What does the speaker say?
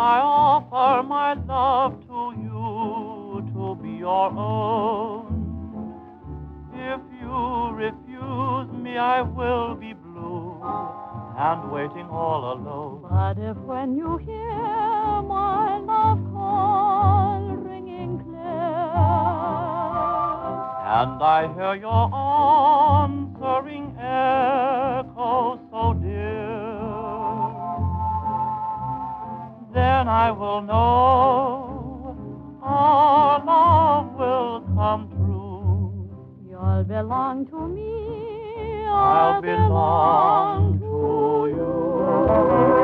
I offer my love to you to be your own. If you refuse me, I will be blue and waiting all alone. But if when you hear my love call ringing clear, and I hear your answering echo so dear, then I will know our love will come true. You'll belong to me, I'll belong to you.